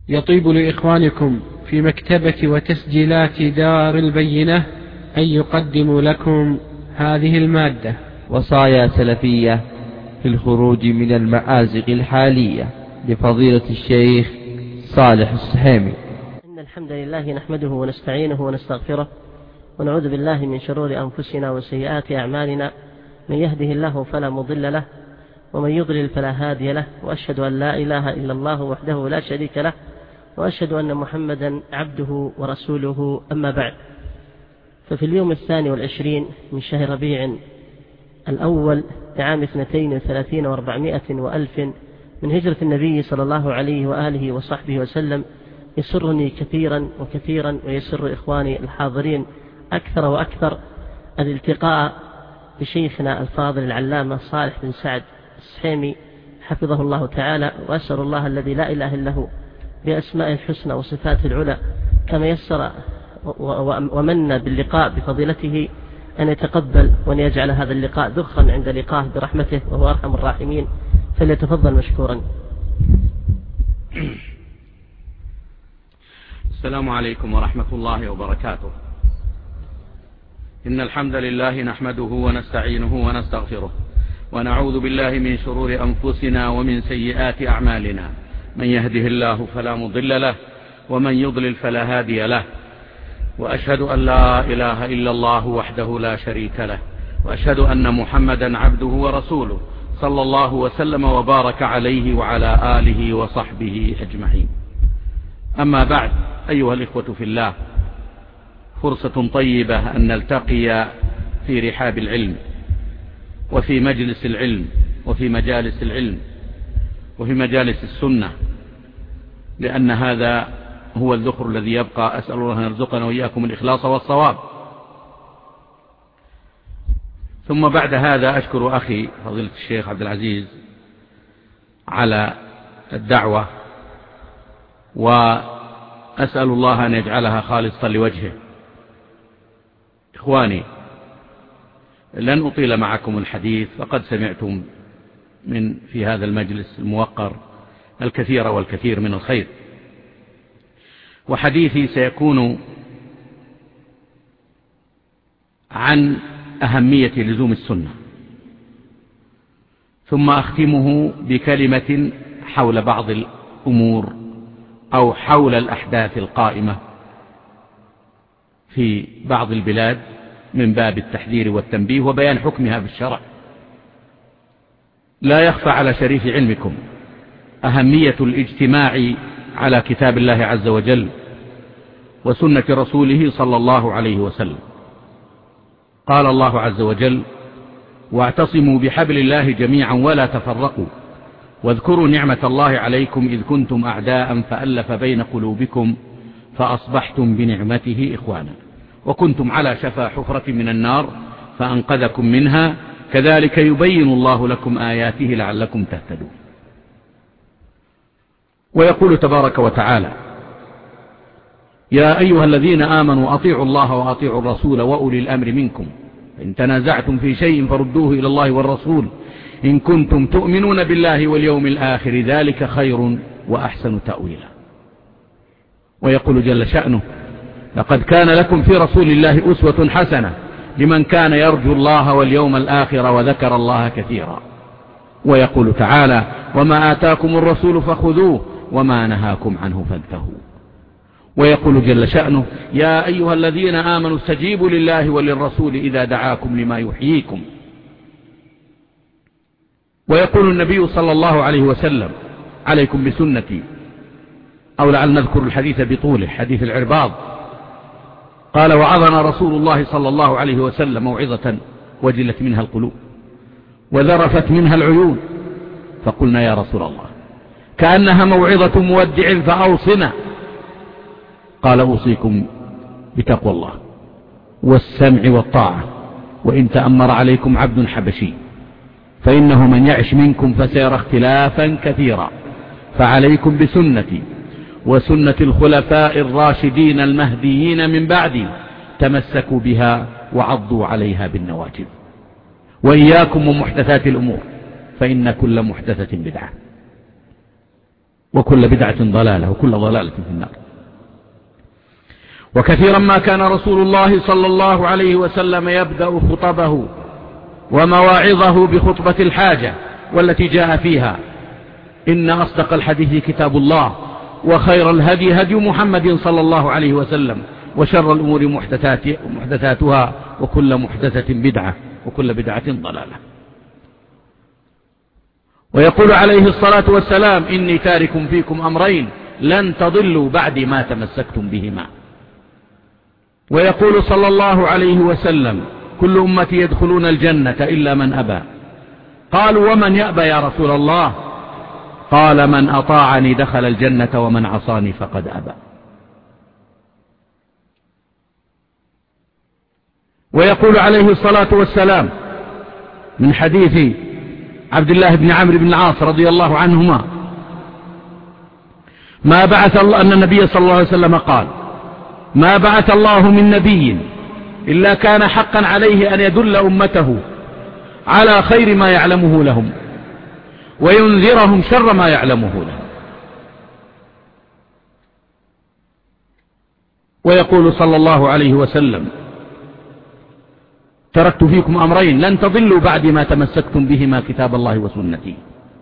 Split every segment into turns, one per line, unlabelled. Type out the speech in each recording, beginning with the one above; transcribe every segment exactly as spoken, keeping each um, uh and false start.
يطيب لإخوانكم في مكتبة وتسجيلات دار البينة أن يقدموا لكم هذه المادة:
وصايا سلفية في الخروج من المآزق الحالية، لفضيلة الشيخ صالح السحيمي.
إن الحمد لله نحمده ونستعينه ونستغفره ونعوذ بالله من شرور أنفسنا وسيئات أعمالنا، من يهده الله فلا مضل له ومن يضلل فلا هادي له، وأشهد أن لا إله إلا الله وحده لا شريك له، وأشهد أن محمدا عبده ورسوله. أما بعد، ففي اليوم الثاني والعشرين من شهر ربيع الأول لعام اثنتين وثلاثين وأربعمائة وألف من هجرة النبي صلى الله عليه وآله وصحبه وسلم، يسرني كثيرا وكثيرا ويسر إخواني الحاضرين أكثر وأكثر الالتقاء بشيخنا الفاضل العلامة صالح بن سعد السحيمي حفظه الله تعالى، وأسأل الله الذي لا إله إلا هو بأسماء الحسنى وصفات العلى كما يسر ومن باللقاء بفضيلته أن يتقبل وأن يجعل هذا اللقاء ذخرا عند لقاه برحمته وهو أرحم الراحمين، فليتفضل مشكورا.
السلام عليكم ورحمة الله وبركاته. إن الحمد لله نحمده ونستعينه ونستغفره ونعوذ بالله من شرور أنفسنا ومن سيئات أعمالنا، من يهده الله فلا مضل له ومن يضلل فلا هادي له، وأشهد أن لا إله إلا الله وحده لا شريك له، وأشهد أن محمدا عبده ورسوله صلى الله وسلم وبارك عليه وعلى آله وصحبه أجمعين. أما بعد، أيها الإخوة في الله، فرصة طيبة أن نلتقي في رحاب العلم وفي مجلس العلم وفي مجالس العلم وفي مجالس السنة، لأن هذا هو الذخر الذي يبقى. أسأل الله أن يرزقنا وإياكم الإخلاص والصواب. ثم بعد هذا أشكر أخي فضيلة الشيخ عبد العزيز على الدعوة، وأسأل الله أن يجعلها خالصة لوجهه. إخواني، لن أطيل معكم الحديث، فقد سمعتم من في هذا المجلس الموقر الكثير والكثير من الخير، وحديثي سيكون عن أهمية لزوم السنة، ثم أختمه بكلمة حول بعض الأمور أو حول الأحداث القائمة في بعض البلاد من باب التحذير والتنبيه وبيان حكمها في الشرع. لا يخفى على شريف علمكم أهمية الاجتماع على كتاب الله عز وجل وسنة رسوله صلى الله عليه وسلم. قال الله عز وجل: واعتصموا بحبل الله جميعا ولا تفرقوا واذكروا نعمة الله عليكم إذ كنتم أعداء فألف بين قلوبكم فأصبحتم بنعمته إخوانا وكنتم على شفا حفرة من النار فأنقذكم منها كذلك يبين الله لكم آياته لعلكم تهتدون. ويقول تبارك وتعالى: يا أيها الذين آمنوا أطيعوا الله وأطيعوا الرسول وأولي الأمر منكم، إن تنازعتم في شيء فردوه إلى الله والرسول إن كنتم تؤمنون بالله واليوم الآخر ذلك خير وأحسن تأويلا. ويقول جل شأنه: لقد كان لكم في رسول الله أسوة حسنة لمن كان يرجو الله واليوم الآخر وذكر الله كثيرا. ويقول تعالى: وما آتاكم الرسول فخذوه وما نهاكم عنه فانتهوا. ويقول جل شأنه: يا أيها الذين آمنوا استجيبوا لله وللرسول إذا دعاكم لما يحييكم. ويقول النبي صلى الله عليه وسلم: عليكم بسنتي، أو لعل نذكر الحديث بطوله، حديث العرباض. قال: وعظنا رسول الله صلى الله عليه وسلم موعظة وجلت منها القلوب وذرفت منها العيون، فقلنا يا رسول الله كأنها موعظة مودع فأوصنا. قال: أوصيكم بتقوى الله والسمع والطاعة وإن تأمر عليكم عبد حبشي فإنه من يعش منكم فسيرى اختلافا كثيرا فعليكم بسنتي وسنة الخلفاء الراشدين المهديين من بعدي تمسكوا بها وعضوا عليها بالنواجذ وإياكم ومحدثات الأمور فإن كل محدثة بدعة. وكل بدعة ضلالة وكل ضلالة في النار. وكثيرا ما كان رسول الله صلى الله عليه وسلم يبدأ خطبه ومواعظه بخطبة الحاجة والتي جاء فيها إن أصدق الحديث كتاب الله وخير الهدي هدي محمد صلى الله عليه وسلم وشر الأمور محدثاتها وكل محدثة بدعة وكل بدعة ضلالة. ويقول عليه الصلاة والسلام إني تارك فيكم أمرين لن تضلوا بعد ما تمسكتم بهما. ويقول صلى الله عليه وسلم كل أمتي يدخلون الجنة إلا من أبى. قالوا ومن يأبى يا رسول الله؟ قال من أطاعني دخل الجنة ومن عصاني فقد أبى. ويقول عليه الصلاة والسلام من حديث عبد الله بن عمرو بن العاص رضي الله عنهما ما بعث الله أن النبي صلى الله عليه وسلم قال ما بعث الله من نبي إلا كان حقا عليه أن يدل أمته على خير ما يعلمه لهم وينذرهم شر ما يعلمه لهم. ويقول صلى الله عليه وسلم تركت فيكم أمرين لن تضلوا بعد ما تمسكتم بهما كتاب الله وسنتي.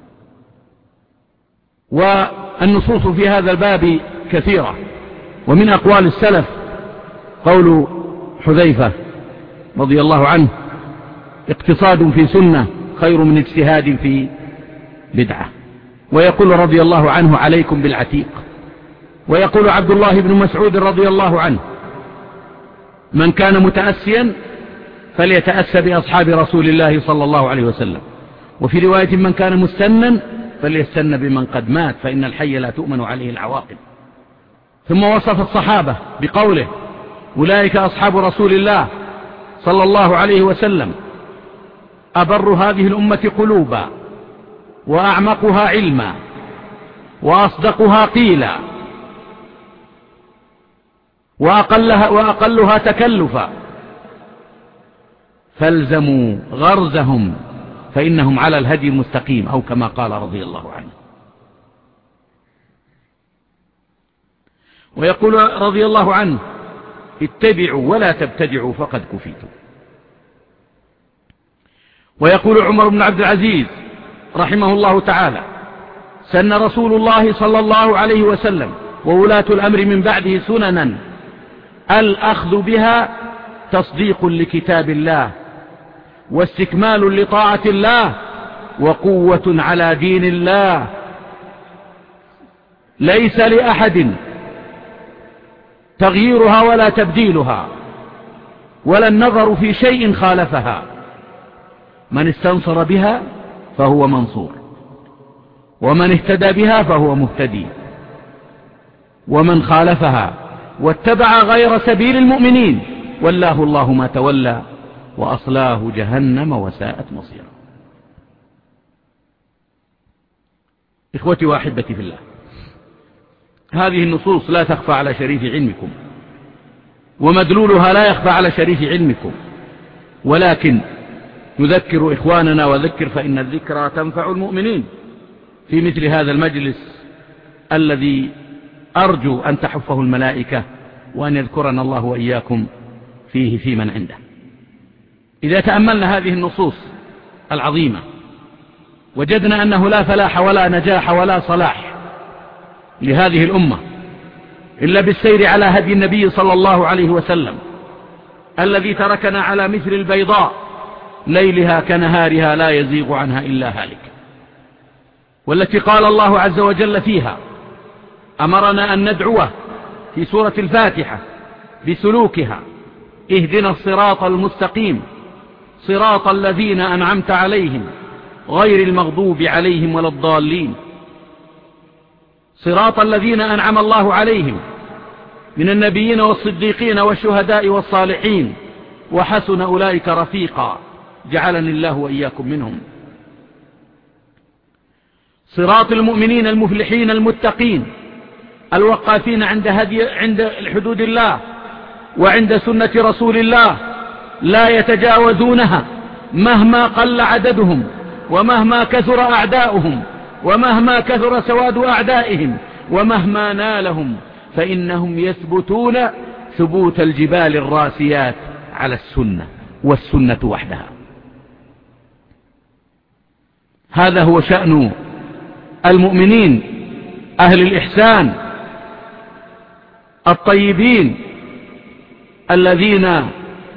والنصوص في هذا الباب كثيرة، ومن أقوال السلف قول حذيفة رضي الله عنه اقتصاد في سنة خير من اجتهاد في بدعة. ويقول رضي الله عنه عليكم بالعتيق. ويقول عبد الله بن مسعود رضي الله عنه من كان متأسيا فليتأسى بأصحاب رسول الله صلى الله عليه وسلم. وفي رواية من كان مستنا فليستن بمن قد مات فإن الحي لا تؤمن عليه العواقب. ثم وصف الصحابة بقوله أولئك أصحاب رسول الله صلى الله عليه وسلم أبر هذه الأمة قلوبا وأعمقها علما وأصدقها قيلا وأقلها, وأقلها تكلفا فالزموا غرزهم فإنهم على الهدي المستقيم أو كما قال رضي الله عنه. ويقول رضي الله عنه اتبعوا ولا تبتدعوا فقد كفيتم. ويقول عمر بن عبد العزيز رحمه الله تعالى سن رسول الله صلى الله عليه وسلم وولاة الأمر من بعده سننا الأخذ بها تصديق لكتاب الله واستكمال لطاعة الله وقوة على دين الله ليس لأحد تغييرها ولا تبديلها ولا النظر في شيء خالفها. من استنصر بها فهو منصور ومن اهتدى بها فهو مهتدي ومن خالفها واتبع غير سبيل المؤمنين والله الله ما تولى وأصلاه جهنم وساءت مصيرا. إخوتي وأحبتي في الله، هذه النصوص لا تخفى على شريف علمكم ومدلولها لا يخفى على شريف علمكم، ولكن نذكر إخواننا وذكر فإن الذكرى تنفع المؤمنين في مثل هذا المجلس الذي أرجو أن تحفه الملائكة وأن يذكرنا الله وإياكم فيه في من عنده. إذا تأملنا هذه النصوص العظيمة وجدنا أنه لا فلاح ولا نجاح ولا صلاح لهذه الأمة إلا بالسير على هدي النبي صلى الله عليه وسلم الذي تركنا على مثل البيضاء ليلها كنهارها لا يزيغ عنها إلا هالك، والتي قال الله عز وجل فيها أمرنا أن ندعوه في سورة الفاتحة بسلوكها اهدنا الصراط المستقيم صراط الذين أنعمت عليهم غير المغضوب عليهم ولا الضالين. صراط الذين أنعم الله عليهم من النبيين والصديقين والشهداء والصالحين وحسن أولئك رفيقا جعلني الله وإياكم منهم. صراط المؤمنين المفلحين المتقين الوقافين عند هدي عند حدود الله وعند سنة رسول الله لا يتجاوزونها مهما قل عددهم ومهما كثر أعداؤهم ومهما كثر سواد أعدائهم ومهما نالهم فإنهم يثبتون ثبوت الجبال الراسيات على السنة والسنة وحدها. هذا هو شأن المؤمنين أهل الإحسان الطيبين الذين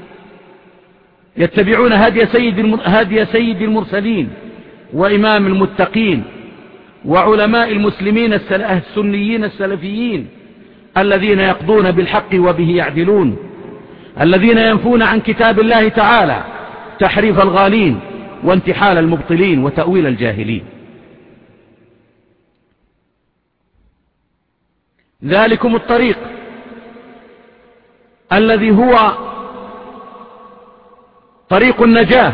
يتبعون هدي سيد هدي سيد المرسلين وإمام المتقين وعلماء المسلمين السنيين السلفيين الذين يقضون بالحق وبه يعدلون، الذين ينفون عن كتاب الله تعالى تحريف الغالين وانتحال المبطلين وتأويل الجاهلين. ذلكم الطريق الذي هو طريق النجاة،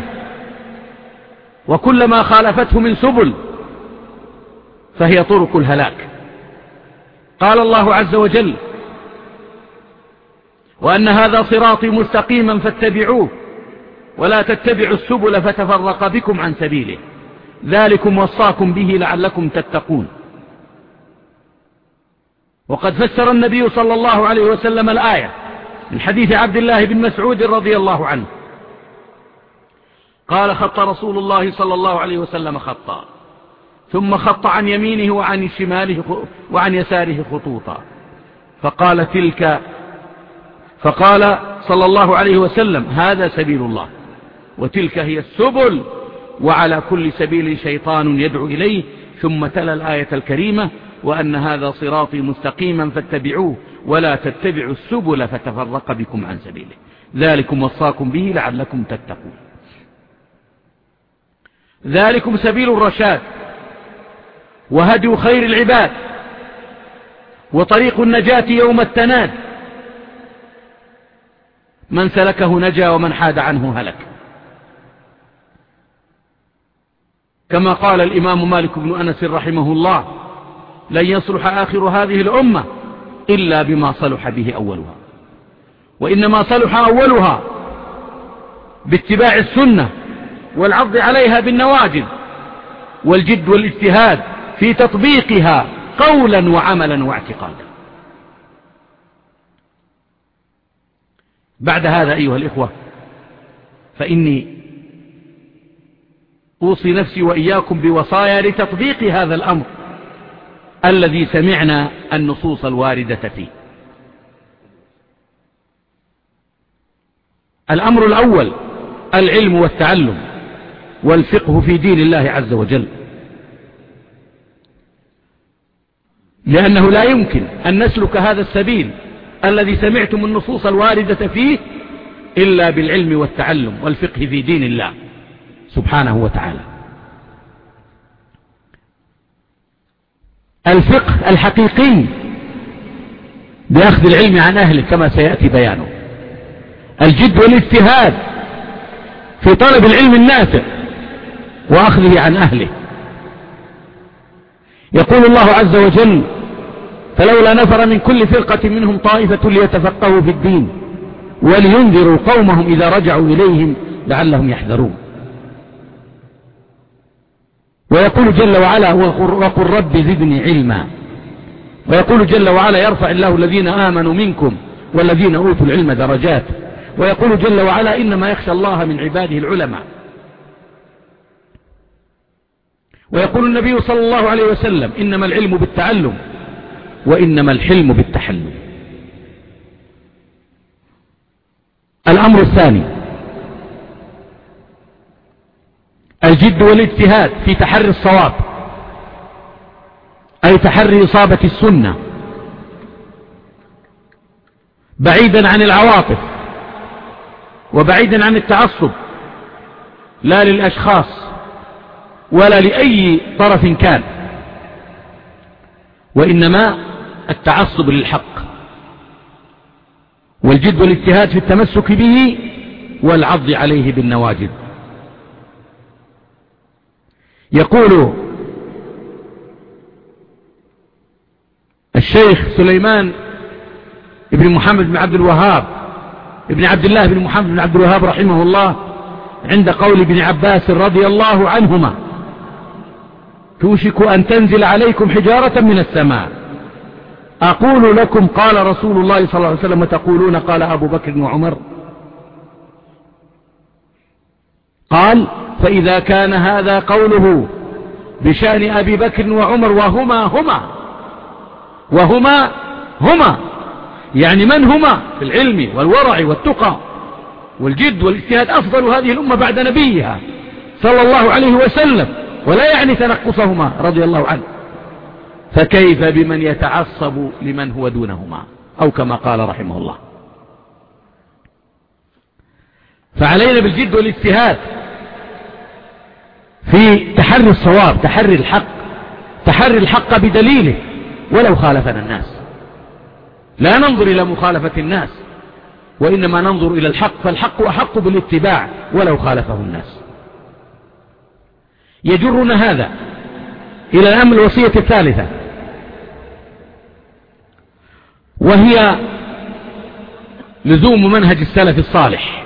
وكلما خالفته من سبل فهي طرق الهلاك. قال الله عز وجل: وأن هذا صراطي مستقيما فاتبعوه ولا تتبعوا السبل فتفرق بكم عن سبيله ذلكم وصاكم به لعلكم تتقون. وقد فسر النبي صلى الله عليه وسلم الآية من حديث عبد الله بن مسعود رضي الله عنه قال: خط رسول الله صلى الله عليه وسلم خطا ثم خط عن يمينه وعن شماله وعن يساره خطوطا فقال تلك فقال صلى الله عليه وسلم: هذا سبيل الله وتلك هي السبل وعلى كل سبيل شيطان يدعو إليه. ثم تلا الآية الكريمة: وأن هذا صراطي مستقيما فاتبعوه ولا تتبعوا السبل فتفرق بكم عن سبيله ذلكم وصاكم به لعلكم تتقون. ذلكم سبيل الرشاد وهدي خير العباد وطريق النجاة يوم التناد، من سلكه نجا ومن حاد عنه هلك. كما قال الإمام مالك بن أنس رحمه الله: لن يصلح آخر هذه الأمة إلا بما صلح به أولها، وإنما صلح أولها باتباع السنة والعض عليها بالنواجذ والجد والاجتهاد في تطبيقها قولا وعملا واعتقادا. بعد هذا أيها الإخوة فإني أوصي نفسي وإياكم بوصايا لتطبيق هذا الأمر الذي سمعنا النصوص الواردة فيه. الأمر الأول العلم والتعلم والفقه في دين الله عز وجل، لأنه لا يمكن أن نسلك هذا السبيل الذي سمعتم النصوص الواردة فيه إلا بالعلم والتعلم والفقه في دين الله سبحانه وتعالى. الفقه الحقيقي بأخذ العلم عن أهله كما سيأتي بيانه، الجد والاجتهاد في طلب العلم النافع وأخذه عن أهله. يقول الله عز وجل: فلولا نفر من كل فرقة منهم طائفة ليتفقهوا في الدين ولينذروا قومهم إذا رجعوا إليهم لعلهم يحذرون. ويقول جل وعلا: وقل رب زدني علما. ويقول جل وعلا: يرفع الله الذين آمنوا منكم والذين أوتوا العلم درجات. ويقول جل وعلا: إنما يخشى الله من عباده العلماء. ويقول النبي صلى الله عليه وسلم: إنما العلم بالتعلم وإنما الحلم بالتحلم. الأمر الثاني الجد والاجتهاد في تحري الصواب، أي تحري إصابة السنة بعيدا عن العواطف وبعيدا عن التعصب، لا للأشخاص ولا لأي طرف كان، وإنما التعصب للحق، والجد والاجتهاد في التمسك به والعض عليه بالنواجذ. يقول الشيخ سليمان ابن محمد بن عبد الوهاب ابن عبد الله بن محمد بن عبد الوهاب رحمه الله عند قول ابن عباس رضي الله عنهما: توشك أن تنزل عليكم حجارة من السماء أقول لكم قال رسول الله صلى الله عليه وسلم وتقولون قال أبو بكر وعمر. قال فإذا كان هذا قوله بشأن أبي بكر وعمر وهما هما وهما هما يعني من هما في العلم والورع والتقى والجد والاجتهاد أفضل هذه الأمة بعد نبيها صلى الله عليه وسلم، ولا يعني تنقصهما رضي الله عنه، فكيف بمن يتعصب لمن هو دونهما أو كما قال رحمه الله. فعلينا بالجد والاجتهاد في تحري الصواب، تحري الحق، تحري الحق بدليله ولو خالفنا الناس. لا ننظر إلى مخالفة الناس وإنما ننظر إلى الحق، فالحق أحق بالاتباع ولو خالفه الناس. يجرنا هذا إلى الأمر الوصية الثالثة، وهي لزوم منهج السلف الصالح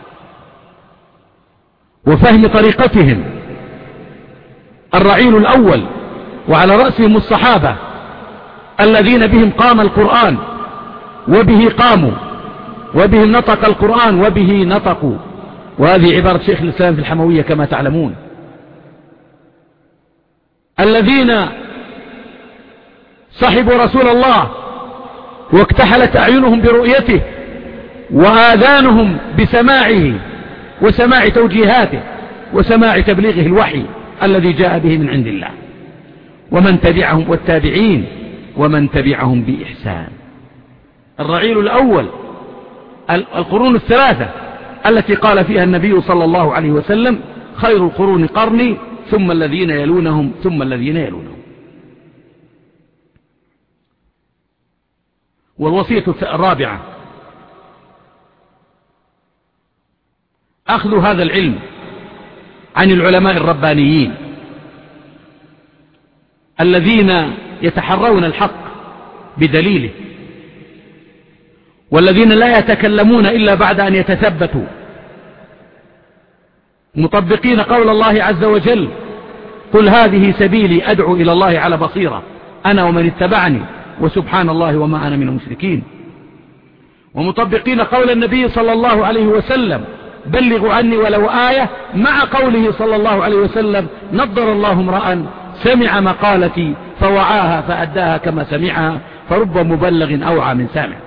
وفهم طريقتهم. الرعيل الأول وعلى رأسهم الصحابة الذين بهم قام القرآن وبه قاموا وبهم نطق القرآن وبه نطقوا، وهذه عبارة شيخ الإسلام في الحموية كما تعلمون. الذين صحبوا رسول الله واكتحلت أعينهم برؤيته وآذانهم بسماعه وسماع توجيهاته وسماع تبليغه الوحي الذي جاء به من عند الله، ومن تبعهم والتابعين ومن تبعهم بإحسان. الرعيل الأول القرون الثلاثة التي قال فيها النبي صلى الله عليه وسلم خير القرون قرني ثم الذين يلونهم ثم الذين يلونهم. والوصية الرابعة أخذ هذا العلم عن العلماء الربانيين الذين يتحرون الحق بدليله، والذين لا يتكلمون إلا بعد أن يتثبتوا، مطبقين قول الله عز وجل قل هذه سبيلي أدعو إلى الله على بصيرة أنا ومن اتبعني وسبحان الله وما أنا من المشركين، ومطبقين قول النبي صلى الله عليه وسلم بلغوا عني ولو آية، مع قوله صلى الله عليه وسلم نضر الله امرأ سمع مقالتي فوعاها فأداها كما سمعها فرب مبلغ أوعى من سامع.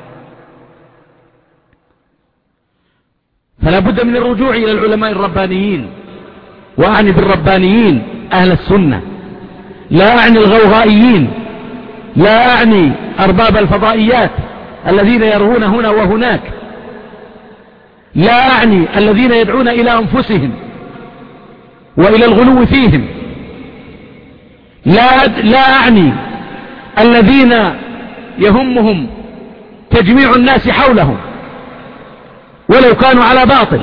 فلا بد من الرجوع إلى العلماء الربانيين، وأعني بالربانيين أهل السنة، لا أعني الغوغائيين، لا أعني أرباب الفضائيات الذين يرهون هنا وهناك، لا أعني الذين يدعون إلى أنفسهم وإلى الغلو فيهم، لا, لا أعني الذين يهمهم تجميع الناس حولهم ولو كانوا على باطل،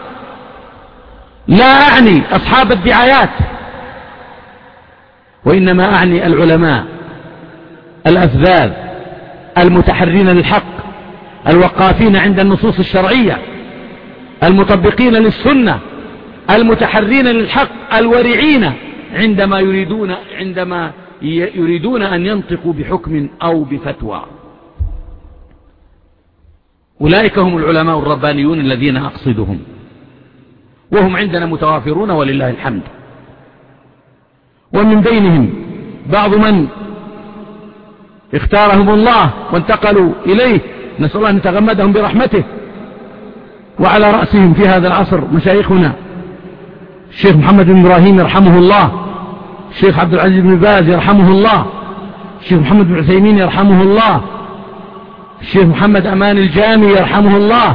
لا أعني أصحاب الدعايات، وإنما أعني العلماء الأفذاذ المتحرين للحق الوقافين عند النصوص الشرعية المطبقين للسنة المتحرين للحق الورعين عندما يريدون عندما يريدون أن ينطقوا بحكم أو بفتوى. أولئك هم العلماء الربانيون الذين أقصدهم، وهم عندنا متوافرون ولله الحمد. ومن بينهم بعض من اختارهم الله وانتقلوا إليه، نسأل الله أن يتغمدهم برحمته، وعلى رأسهم في هذا العصر مشايخنا الشيخ محمد بن إبراهيم يرحمه الله، الشيخ عبد العزيز بن باز يرحمه الله، الشيخ محمد بن عثيمين يرحمه الله، الشيخ محمد أمان الجامي يرحمه الله،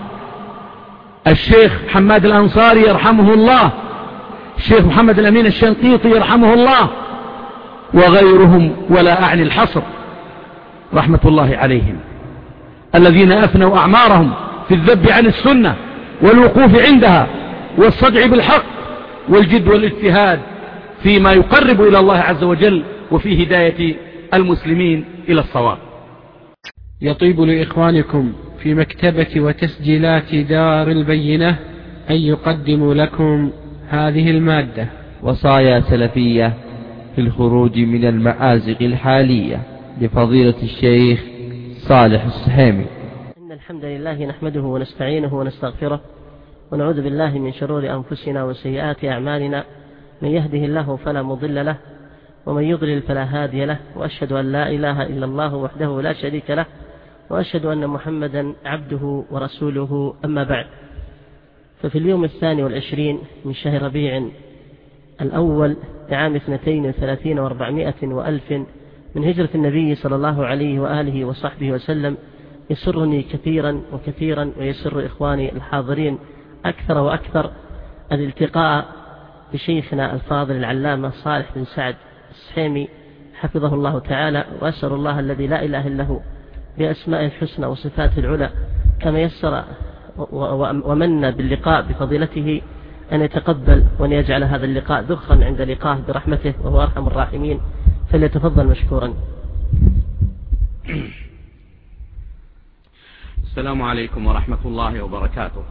الشيخ حماد الأنصاري يرحمه الله، الشيخ محمد الأمين الشنقيطي يرحمه الله، وغيرهم ولا أعني الحصر رحمة الله عليهم، الذين أفنوا أعمارهم في الذب عن السنة والوقوف عندها والصدع بالحق والجد والاجتهاد فيما يقرب إلى الله عز وجل وفي هداية المسلمين إلى الصواب.
يطيب لإخوانكم في مكتبة وتسجيلات دار البينة أن يقدموا لكم هذه المادة:
وصايا سلفية في الخروج من المآزق الحالية لفضيلة الشيخ صالح السحيمي.
إن الحمد لله نحمده ونستعينه ونستغفره ونعوذ بالله من شرور أنفسنا وسيئات أعمالنا، من يهده الله فلا مضل له ومن يضلل فلا هادي له، وأشهد أن لا إله إلا الله وحده لا شريك له، وأشهد أن محمدا عبده ورسوله. أما بعد، ففي اليوم الثاني والعشرين من شهر ربيع الأول لعام اثنتين وثلاثين واربعمائة وألف من هجرة النبي صلى الله عليه وآله وصحبه وسلم، يسرني كثيرا وكثيرا ويسر إخواني الحاضرين أكثر وأكثر الالتقاء بشيخنا الفاضل العلامة صالح بن سعد السحيمي حفظه الله تعالى، وأسأل الله الذي لا إله إلا هو بأسماء الحسنى وصفاته العلى كما يسر ومن باللقاء بفضيلته أن يتقبل وأن يجعل هذا اللقاء ذخرا عند لقاه برحمته، وهو أرحم الراحمين. فليتفضل مشكورا.
السلام عليكم ورحمة الله وبركاته.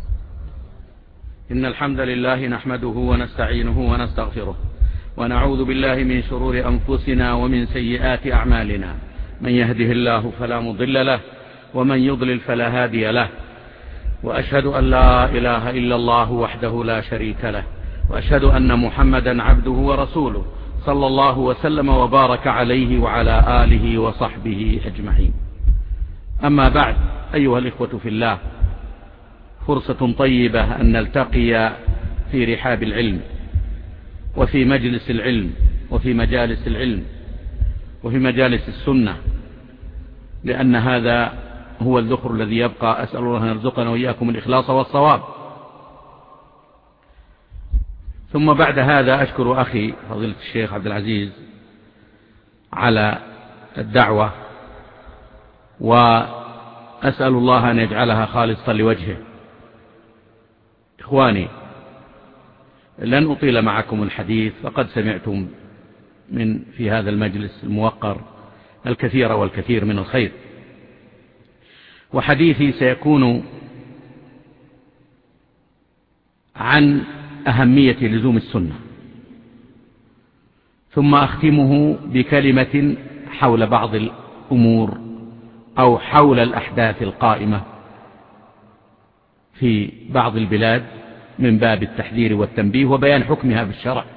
إن الحمد لله نحمده ونستعينه ونستغفره ونعوذ بالله من شرور أنفسنا ومن سيئات أعمالنا، من يهده الله فلا مضل له ومن يضلل فلا هادي له، وأشهد أن لا إله إلا الله وحده لا شريك له، وأشهد أن محمدا عبده ورسوله صلى الله وسلم وبارك عليه وعلى آله وصحبه أجمعين. أما بعد، أيها الإخوة في الله، فرصة طيبة أن نلتقي في رحاب العلم وفي مجلس العلم وفي مجالس العلم وفي مجالس السنة، لأن هذا هو الذخر الذي يبقى. أسأل الله أن يرزقنا وإياكم الإخلاص والصواب. ثم بعد هذا أشكر أخي فضيلة الشيخ عبد العزيز على الدعوة، وأسأل الله أن يجعلها خالصة لوجهه. إخواني، لن أطيل معكم الحديث، فقد سمعتم من في هذا المجلس الموقر الكثير والكثير من الخير، وحديثي سيكون عن أهمية لزوم السنة، ثم أختمه بكلمة حول بعض الأمور أو حول الأحداث القائمة في بعض البلاد من باب التحذير والتنبيه وبيان حكمها بالشرع.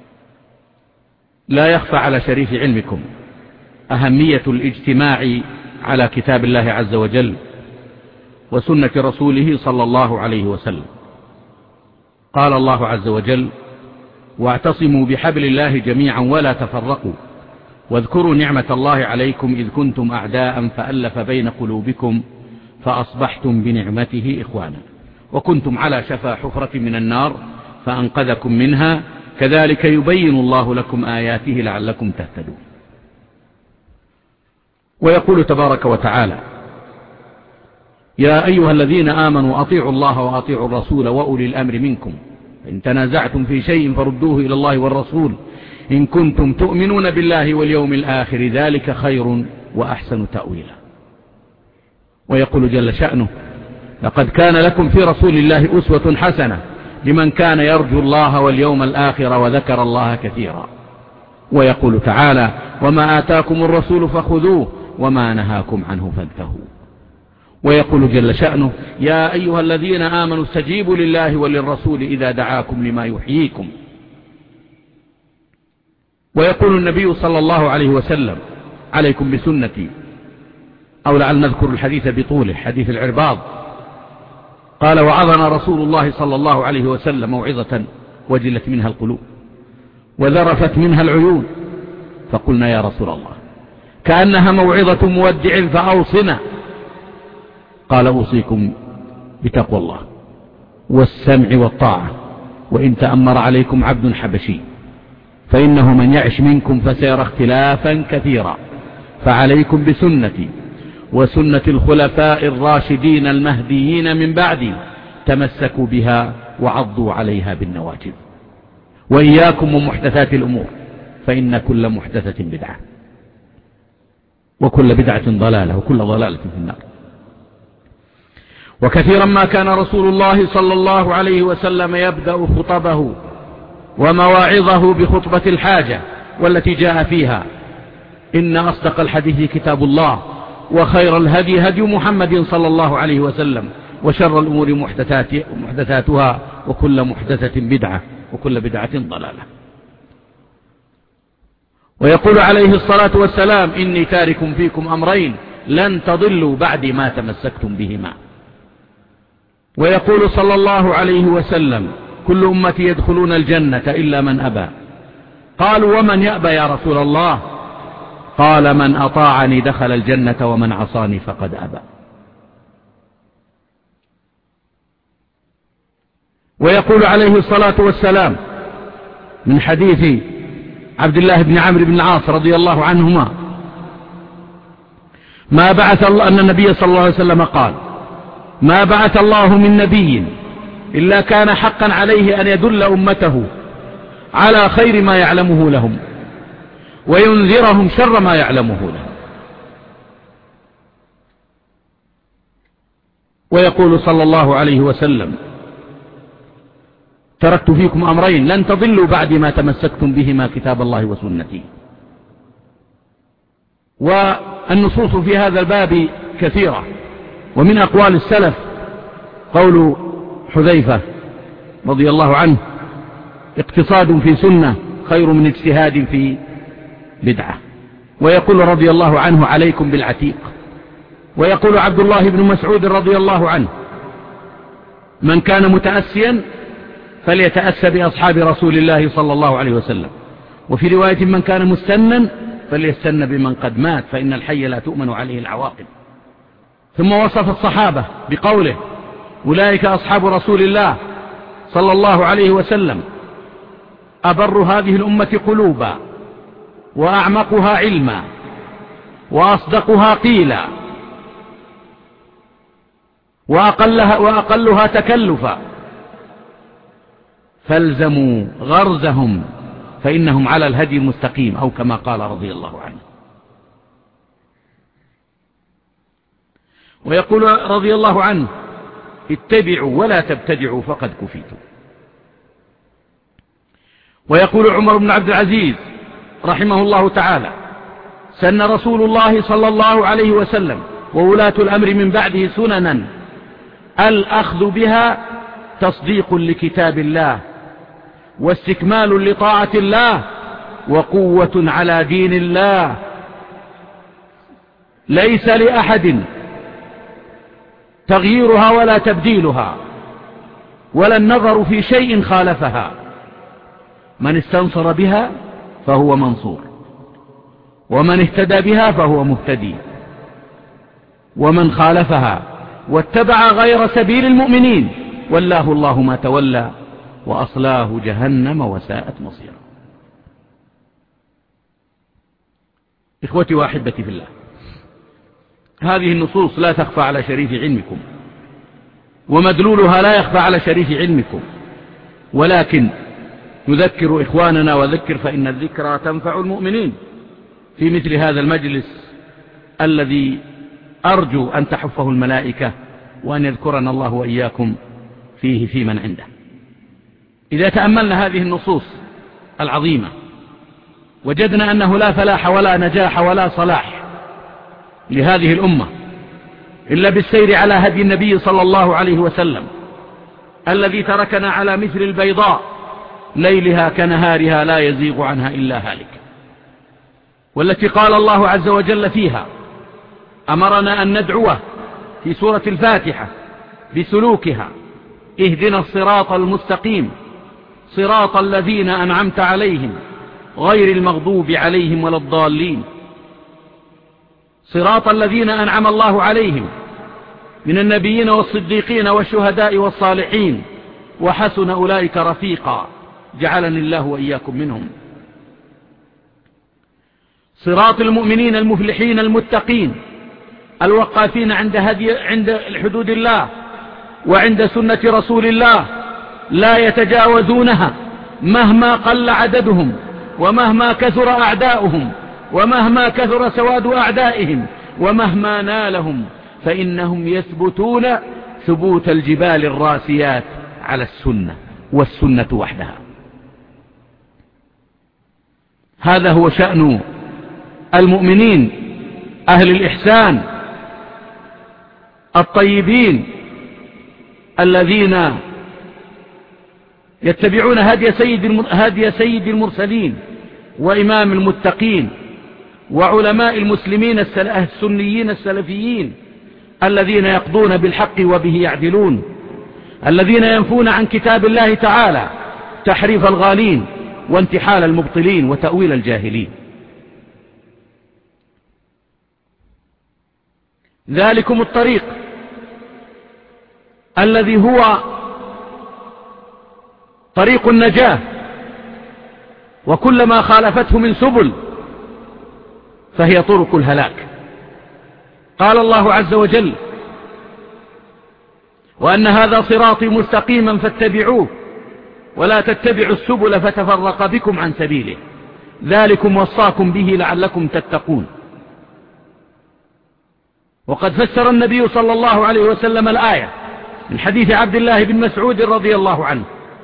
لا يخفى على شريف علمكم أهمية الاجتماع على كتاب الله عز وجل وسنة رسوله صلى الله عليه وسلم. قال الله عز وجل: واعتصموا بحبل الله جميعا ولا تفرقوا واذكروا نعمة الله عليكم إذ كنتم أعداء فألف بين قلوبكم فأصبحتم بنعمته إخوانا وكنتم على شفا حفرة من النار فأنقذكم منها كذلك يبين الله لكم آياته لعلكم تهتدون. ويقول تبارك وتعالى: يا أيها الذين آمنوا أطيعوا الله وأطيعوا الرسول وأولي الأمر منكم، إن تنازعتم في شيء فردوه إلى الله والرسول إن كنتم تؤمنون بالله واليوم الآخر ذلك خير وأحسن تأويلا. ويقول جل شأنه: لقد كان لكم في رسول الله أسوة حسنة لمن كان يرجو الله واليوم الآخر وذكر الله كثيرا. ويقول تعالى: وما آتاكم الرسول فخذوه وما نهاكم عنه فانتهوا. ويقول جل شأنه: يا أيها الذين آمنوا استجيبوا لله وللرسول إذا دعاكم لما يحييكم. ويقول النبي صلى الله عليه وسلم: عليكم بسنتي، أو لعل نذكر الحديث بطوله، حديث العرباض. قال: وعظنا رسول الله صلى الله عليه وسلم موعظة وجلت منها القلوب وذرفت منها العيون، فقلنا: يا رسول الله، كأنها موعظة مودع فأوصنا. قال: أوصيكم بتقوى الله والسمع والطاعة وإن تأمر عليكم عبد حبشي، فإنه من يعش منكم فسيرى اختلافا كثيرا، فعليكم بسنتي وسنة الخلفاء الراشدين المهديين من بعدي، تمسكوا بها وعضوا عليها بالنواجذ، وإياكم ومحدثات الأمور، فإن كل محدثة بدعة وكل بدعة ضلالة وكل ضلالة في النار. وكثيرا ما كان رسول الله صلى الله عليه وسلم يبدأ خطبه ومواعظه بخطبة الحاجة والتي جاء فيها إن أصدق الحديث كتاب الله وخير الهدي هدي محمد صلى الله عليه وسلم وشر الأمور محدثات محدثاتها وكل محدثة بدعة وكل بدعة ضلالة. ويقول عليه الصلاة والسلام إني تارك فيكم أمرين لن تضلوا بعد ما تمسكتم بهما. ويقول صلى الله عليه وسلم كل أمتي يدخلون الجنة إلا من أبى. قالوا ومن يأبى يا رسول الله؟ قال من أطاعني دخل الجنة ومن عصاني فقد أبى. ويقول عليه الصلاة والسلام من حديث عبد الله بن عمرو بن العاص رضي الله عنهما ما بعث الله أن النبي صلى الله عليه وسلم قال ما بعث الله من نبي إلا كان حقا عليه أن يدل أمته على خير ما يعلمه لهم وينذرهم شر ما يعلمه لهم. ويقول صلى الله عليه وسلم تركت فيكم أمرين لن تضلوا بعد ما تمسكتم بهما كتاب الله وسنتي. والنصوص في هذا الباب كثيرة، ومن أقوال السلف قول حذيفة رضي الله عنه اقتصاد في سنة خير من اجتهاد في بدعة. ويقول رضي الله عنه عليكم بالعتيق. ويقول عبد الله بن مسعود رضي الله عنه من كان متأسيا فليتأسى بأصحاب رسول الله صلى الله عليه وسلم. وفي رواية من كان مستنا فليستن بمن قد مات فإن الحي لا تؤمن عليه العواقب. ثم وصف الصحابة بقوله أولئك أصحاب رسول الله صلى الله عليه وسلم أبر هذه الأمة قلوبا وأعمقها علما وأصدقها قيلا وأقلها, وأقلها تكلفا فالزموا غرزهم فإنهم على الهدي المستقيم أو كما قال رضي الله عنه. ويقول رضي الله عنه اتبعوا ولا تبتدعوا فقد كفيتم. ويقول عمر بن عبد العزيز رحمه الله تعالى سن رسول الله صلى الله عليه وسلم وولاة الأمر من بعده سننا الأخذ بها تصديق لكتاب الله واستكمال لطاعة الله وقوة على دين الله ليس لأحد تغييرها ولا تبديلها ولا النظر في شيء خالفها. من استنصر بها فهو منصور ومن اهتدى بها فهو مهتدي ومن خالفها واتبع غير سبيل المؤمنين والله الله ما تولى وأصلاه جهنم وساءت مصيرا. إخوتي وأحبتي في الله، هذه النصوص لا تخفى على شريف علمكم ومدلولها لا يخفى على شريف علمكم، ولكن نذكر إخواننا وذكر فإن الذكرى تنفع المؤمنين في مثل هذا المجلس الذي أرجو أن تحفه الملائكة وأن يذكرنا الله وإياكم فيه في من عنده. إذا تأملنا هذه النصوص العظيمة وجدنا أنه لا فلاح ولا نجاح ولا صلاح لهذه الأمة إلا بالسير على هدي النبي صلى الله عليه وسلم الذي تركنا على مثل البيضاء ليلها كنهارها لا يزيغ عنها إلا هالك، والتي قال الله عز وجل فيها أمرنا أن ندعوه في سورة الفاتحة بسلوكها اهدنا الصراط المستقيم صراط الذين أنعمت عليهم غير المغضوب عليهم ولا الضالين، صراط الذين أنعم الله عليهم من النبيين والصديقين والشهداء والصالحين وحسن أولئك رفيقا جعلني الله وإياكم منهم، صراط المؤمنين المفلحين المتقين الوقافين عند هدي عند حدود الله وعند سنة رسول الله لا يتجاوزونها مهما قل عددهم ومهما كثر أعداؤهم ومهما كثر سواد أعدائهم ومهما نالهم فإنهم يثبتون ثبوت الجبال الراسيات على السنة والسنة وحدها. هذا هو شأن المؤمنين أهل الإحسان الطيبين الذين يتبعون هدي سيد هدي سيد المرسلين وإمام المتقين وعلماء المسلمين السنيين السلفيين الذين يقضون بالحق وبه يعدلون، الذين ينفون عن كتاب الله تعالى تحريف الغالين وانتحال المبطلين وتأويل الجاهلين. ذلكم الطريق الذي هو طريق النجاة، وكلما خالفته من سبل فهي طرق الهلاك. قال الله عز وجل: وأن هذا صراطي مستقيما فاتبعوه ولا تتبعوا السبل فتفرق بكم عن سبيله ذلكم وصاكم به لعلكم تتقون. وقد فسر النبي صلى الله عليه وسلم الآية من حديث عبد الله بن مسعود رضي الله عنه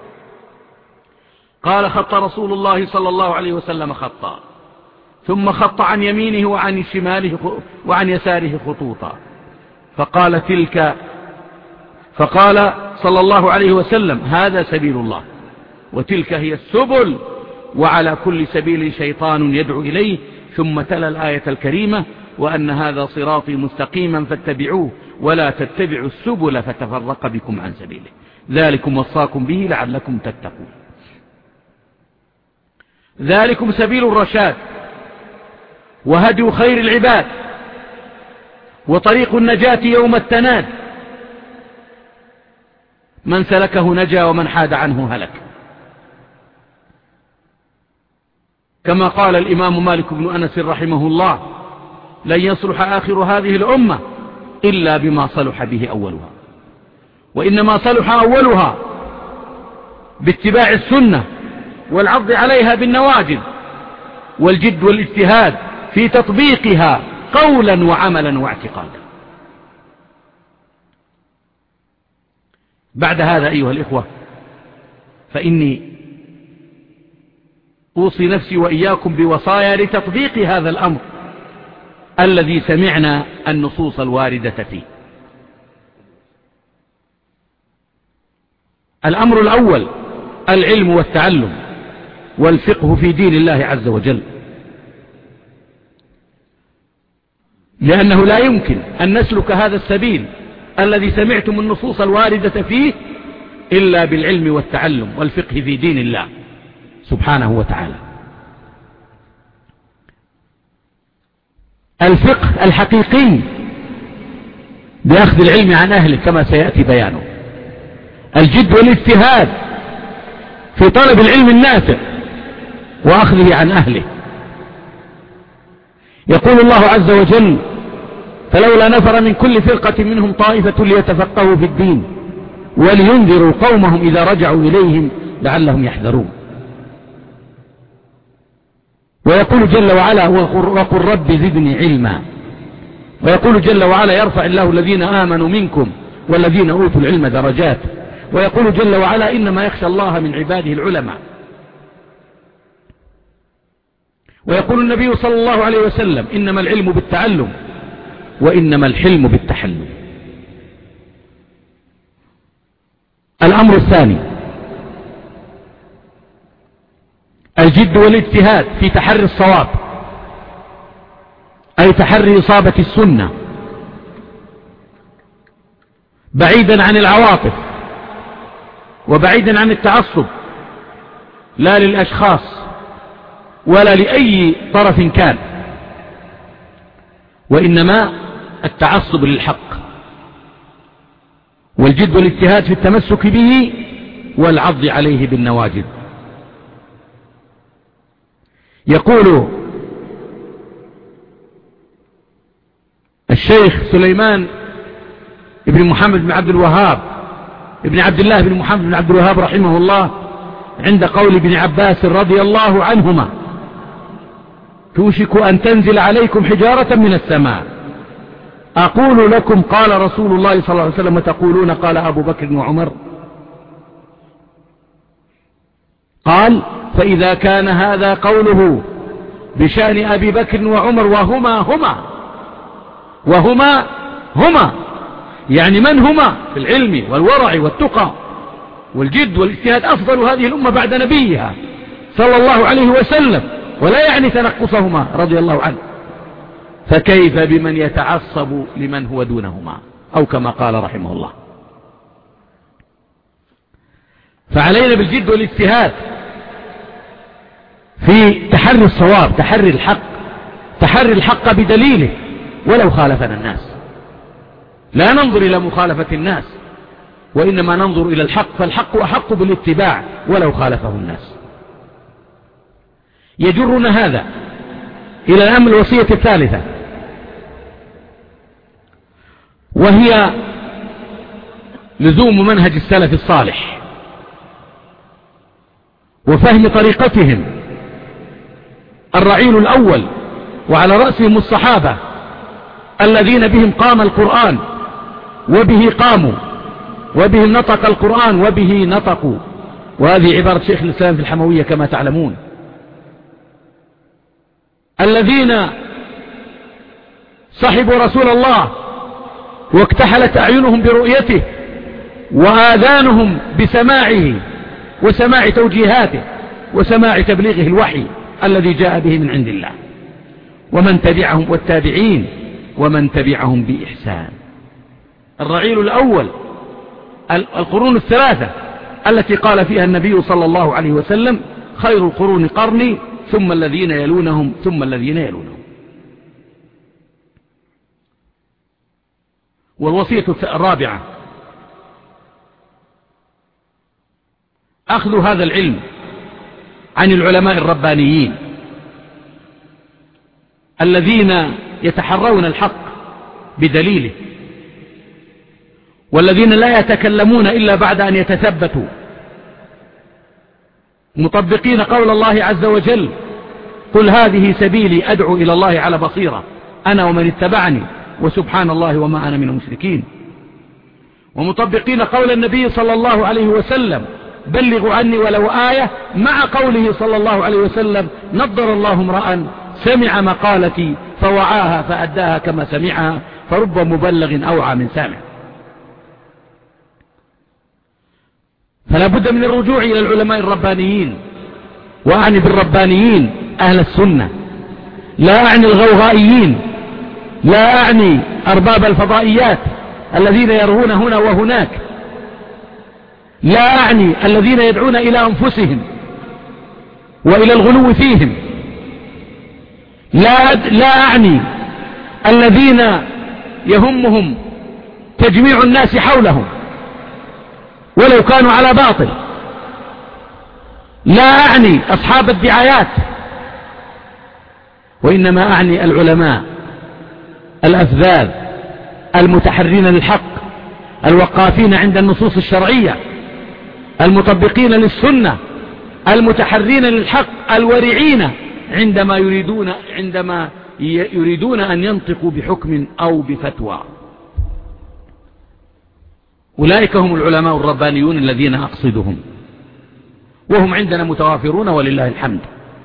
قال: خط رسول الله صلى الله عليه وسلم خطا ثم خط عن يمينه وعن شماله وعن يساره خطوطا فقال تلك فقال صلى الله عليه وسلم: هذا سبيل الله وتلك هي السبل وعلى كل سبيل شيطان يدعو إليه. ثم تلا الآية الكريمة: وأن هذا صراطي مستقيما فاتبعوه ولا تتبعوا السبل فتفرق بكم عن سبيله ذلكم وصاكم به لعلكم تتقون. ذلكم سبيل الرشاد وهدي خير العباد وطريق النجاة يوم التناد، من سلكه نجا ومن حاد عنه هلك. كما قال الإمام مالك بن أنس رحمه الله: لن يصلح آخر هذه الأمة إلا بما صلح به أولها، وإنما صلح أولها باتباع السنة والعض عليها بالنواجذ والجد والاجتهاد في تطبيقها قولا وعملا واعتقادا. بعد هذا أيها الإخوة فإني أوصي نفسي وإياكم بوصايا لتطبيق هذا الأمر الذي سمعنا النصوص الواردة فيه. الأمر الأول العلم والتعلم والفقه في دين الله عز وجل، لأنه لا يمكن أن نسلك هذا السبيل الذي سمعتم النصوص الواردة فيه إلا بالعلم والتعلم والفقه في دين الله سبحانه وتعالى. الفقه الحقيقي بأخذ العلم عن أهله كما سيأتي بيانه، الجد والاجتهاد في طلب العلم النافع وأخذه عن أهله. يقول الله عز وجل: فلولا نفر من كل فرقة منهم طائفة ليتفقهوا في الدين ولينذروا قومهم إذا رجعوا إليهم لعلهم يحذرون. ويقول جل وعلا: وقل رب زدني علما. ويقول جل وعلا: يرفع الله الذين آمنوا منكم والذين أوتوا العلم درجات. ويقول جل وعلا: إنما يخشى الله من عباده العلماء. ويقول النبي صلى الله عليه وسلم: إنما العلم بالتعلم وإنما الحلم بالتحلم. الأمر الثاني الجد والاجتهاد في تحري الصواب، أي تحري إصابة السنة بعيدا عن العواطف وبعيدا عن التعصب، لا للأشخاص ولا لأي طرف كان، وإنما التعصب للحق والجد والاجتهاد في التمسك به والعض عليه بالنواجذ. يقول الشيخ سليمان ابن محمد بن عبد الوهاب ابن عبد الله بن محمد بن عبد الوهاب رحمه الله عند قول ابن عباس رضي الله عنهما: توشك أن تنزل عليكم حجارة من السماء أقول لكم قال رسول الله صلى الله عليه وسلم وتقولون قال أبو بكر وعمر. قال: فإذا كان هذا قوله بشأن أبي بكر وعمر وهما هما وهما هما يعني من هما في العلم والورع والتقى والجد والاجتهاد أفضل هذه الأمة بعد نبيها صلى الله عليه وسلم، ولا يعني تنقصهما رضي الله عنه. فكيف بمن يتعصب لمن هو دونهما، أو كما قال رحمه الله. فعلينا بالجد والاجتهاد في تحري الصواب، تحري الحق، تحري الحق بدليله ولو خالفنا الناس. لا ننظر إلى مخالفة الناس، وإنما ننظر إلى الحق، فالحق أحق بالاتباع ولو خالفه الناس. يجرنا هذا إلى الأمر الوصية الثالثة، وهي لزوم منهج السلف الصالح وفهم طريقتهم الرعيل الأول، وعلى رأسهم الصحابة الذين بهم قام القرآن وبه قاموا، وبهم نطق القرآن وبه نطقوا. وهذه عبارة شيخ الإسلام في الحموية كما تعلمون. الذين صحبوا رسول الله واكتحلت أعينهم برؤيته وآذانهم بسماعه وسماع توجيهاته وسماع تبليغه الوحي الذي جاء به من عند الله، ومن تبعهم والتابعين ومن تبعهم بإحسان. الرعيل الأول القرون الثلاثة التي قال فيها النبي صلى الله عليه وسلم: خير القرون قرني ثم الذين يلونهم ثم الذين يلونهم. والوصية الرابعة أخذ هذا العلم عن العلماء الربانيين الذين يتحرون الحق بدليله، والذين لا يتكلمون إلا بعد أن يتثبتوا، مطبقين قول الله عز وجل: قل هذه سبيلي أدعو إلى الله على بصيرة أنا ومن اتبعني وسبحان الله وما أنا من المشركين. ومطبقين قول النبي صلى الله عليه وسلم: بلغوا عني ولو آية، مع قوله صلى الله عليه وسلم: نضر الله امرأ سمع مقالتي فوعاها فأداها كما سمعها فرب مبلغ أوعى من سامع. فلا بد من الرجوع إلى العلماء الربانيين، وأعني بالربانيين أهل السنة، لا أعني الغوغائيين، لا أعني أرباب الفضائيات الذين يرهون هنا وهناك، لا أعني الذين يدعون إلى أنفسهم وإلى الغلو فيهم، لا, لا أعني الذين يهمهم تجميع الناس حولهم ولو كانوا على باطل، لا أعني أصحاب الدعايات، وإنما أعني العلماء الأفذاذ المتحرين للحق الوقافين عند النصوص الشرعية المطبقين للسنة المتحرين للحق الورعين عندما يريدون عندما يريدون أن ينطقوا بحكم أو بفتوى. أولئك هم العلماء الربانيون الذين أقصدهم، وهم عندنا متوافرون ولله الحمد.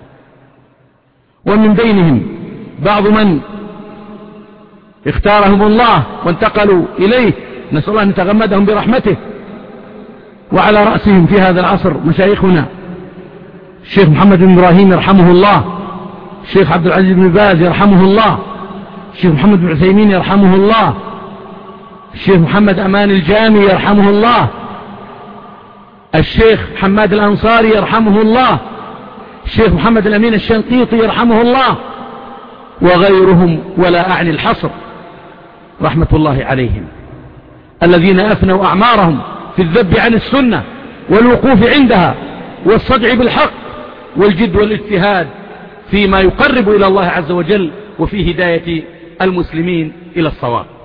ومن بينهم بعض من اختارهم الله وانتقلوا إليه، نسأل الله أن يتغمدهم برحمته، وعلى رأسهم في هذا العصر مشايخنا الشيخ محمد بن إبراهيم يرحمه الله، الشيخ عبد العزيز بن باز يرحمه الله، الشيخ محمد بن عثيمين يرحمه الله، الشيخ محمد أمان الجامي يرحمه الله، الشيخ حماد الأنصاري يرحمه الله، الشيخ محمد الأمين الشنقيطي يرحمه الله، وغيرهم ولا أعني الحصر رحمة الله عليهم، الذين أفنوا أعمارهم في الذب عن السنة والوقوف عندها والصدع بالحق والجد والاجتهاد فيما يقرب إلى الله عز وجل وفي هداية المسلمين إلى الصواب.